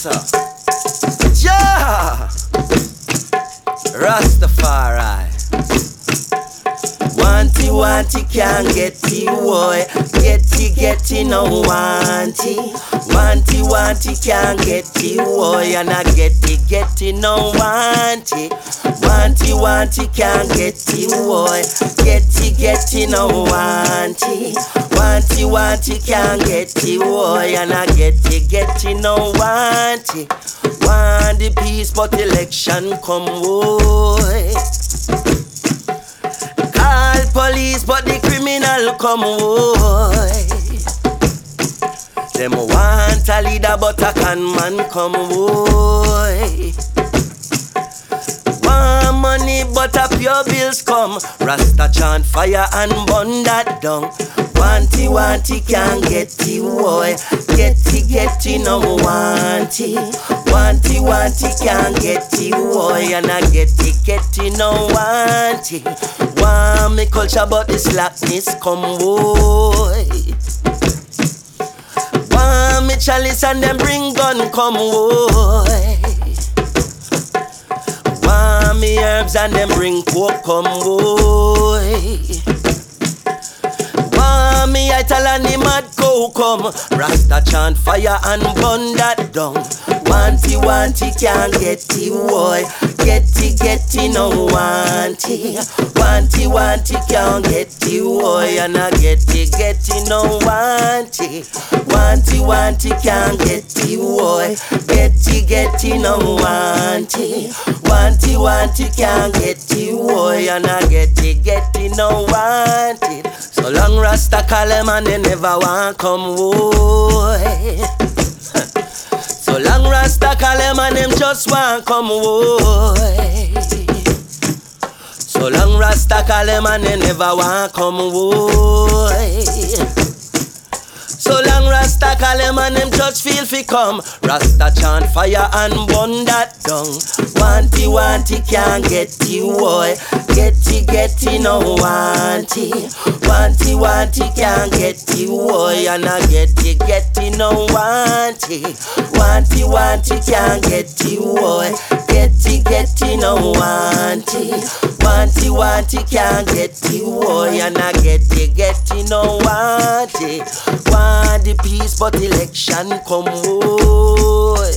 sir. Yeah. Rastafari. Wanty, can't get it, boy. Get it, no wanty. Wanty, can't get it, boy. And I get it, no wanty. Wanty, can't get it, boy. Get it, no wanty. Wanty, can't get it, boy. And I get it, no wanty. Want the peace, but election come, boy. Call police, but the criminal come, boy. Them want a leader, but a con man come, boy. Want money, but a pure bills come. Rasta chant fire and burn that down. Wanty, can't get it, boy. Get it, no wanty. Wanty, can't get it, boy. And I get it, no wanty. Want me culture, but the slackness come, boy. Want me chalice and them bring gun come, boy. Want me herbs and them bring coke come, boy. Want me ital and the mad cow come. Rasta chant fire and burn that down. Wanty, can't get it, boy. Get it, no wanty. Wanty, can't get it, boy. And I get it, no wanty. Wanty, can't get it, boy. Get it, no wanty. Wanty, can't get it, boy. And I get it, no wanted. So long Rasta call them and they never want come, boy. So long Rasta call them and them just want come, boy. So long Rasta call them and they never want come, boy. So long Rasta call them and them just feel fi come. Rasta chant fire and burn that down. Wanty, can't get it, boy. Get it, no wanty. Wanty, can't get it, boy. And I get it, no wanty. Wanty, can't get it, boy. Get it, no wanty. Wanty, can't get it, boy. And I get it, no wanty. Want the peace, but election come, boy.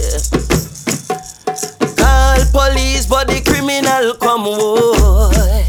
Call police, but the criminal come, boy.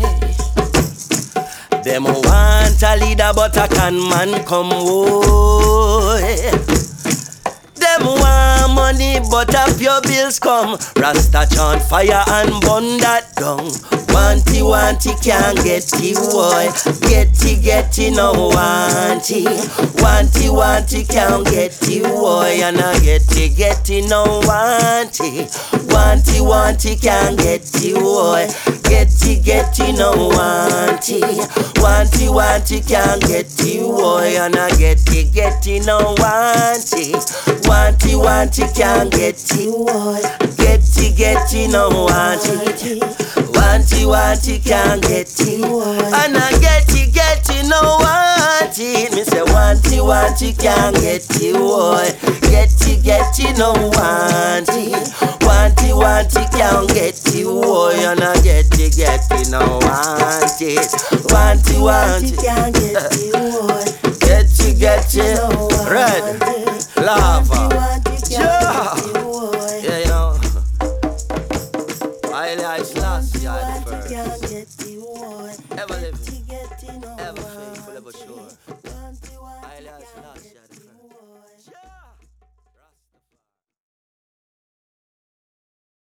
Them want a leader, but a con man come, boy. Them want money, but a pure bills come. Rasta chant fire and burn that down. Wanty, can't get it, boy. Get it, no wanty. Wanty, can't get it, boy. And I get it, no wanty. Wanty, can't get it, boy. Get it, no wanty. Wanty, can't get it, boy. And I get it, no wanty. Wanty, can't get it, boy. Get it, no wanty. Wanty, can't get it. And I get it, no wanty. Me say wanty, can't get it, boy. Get it, no wanty. Wanty, can't get it, boy. And I get it, no wanty. Wanty, can't get it, boy. Get it, red, lava. Yeah, you know. I Selassie, I first. Ever living, ever faithful, ever sure. I Selassie.